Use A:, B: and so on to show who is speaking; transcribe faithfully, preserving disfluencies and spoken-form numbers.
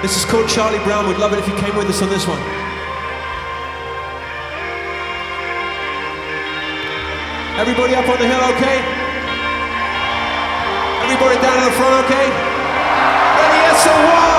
A: This is called Charlie Brown. We'd love it if you came with us on this one. Everybody up on the hill, okay? Everybody down in the front, okay? Ready, yes, so one.